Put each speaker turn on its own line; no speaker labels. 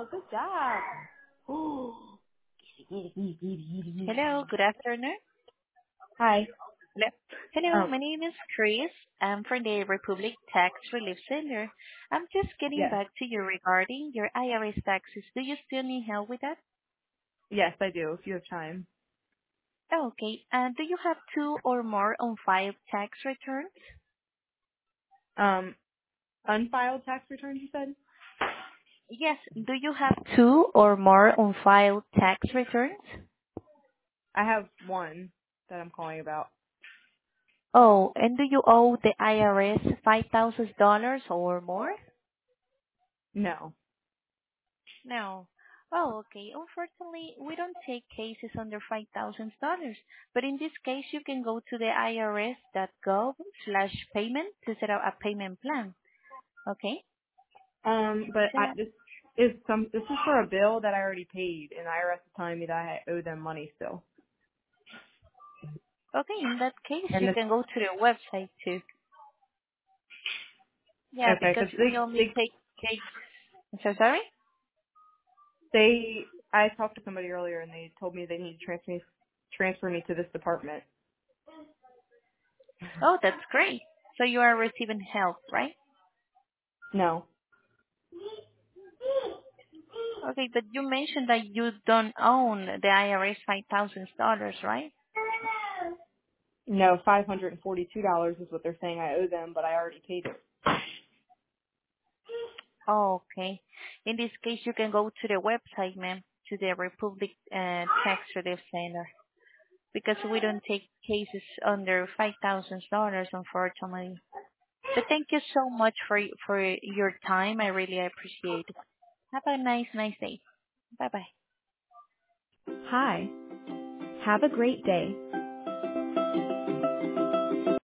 Good job.
Hello, good afternoon.
Hi.
Hello. Hello,
Um,
my name is Chris. I'm from the Republic Tax Relief Center. I'm just getting
yes.
back to you regarding your IRS taxes. Do you still need help with that?
Yes, I do, if you have time.
Oh, okay. Do you have two or more on file tax returns?
Um, unfiled tax returns, you said?
Yes. Do you have two or more on file tax returns?
I have one that I'm calling about.
Oh, and do you owe the IRS $5,000 or more?
No.
No. Oh, okay. Unfortunately, we don't take cases under $5,000, but in this case, you can go to the irs.gov/payment to set up a payment plan. Okay?
But
So,
this is for a bill that I already paid, and IRS is telling me that I owe them money still.
okay, in that case,
And
you
this,
can go to the website too. Yeah,
okay,
because
because
we only take case. I'm so sorry?
I talked to somebody earlier, and they told me they need to transfer me to this department.
Oh, that's great. So you are receiving help, right?
No.
Okay, but you mentioned that you don't own the IRS $5,000, right?
No, $542 is what they're saying I owe them, but I already paid it.
Oh, okay. In this case, you can go to the website, ma'am, to the Republic Tax Relief Center, because we don't take cases under $5,000, unfortunately. But thank you so much for your time. I really appreciate it. Have a nice day. Bye bye.
Hi. Have a great day.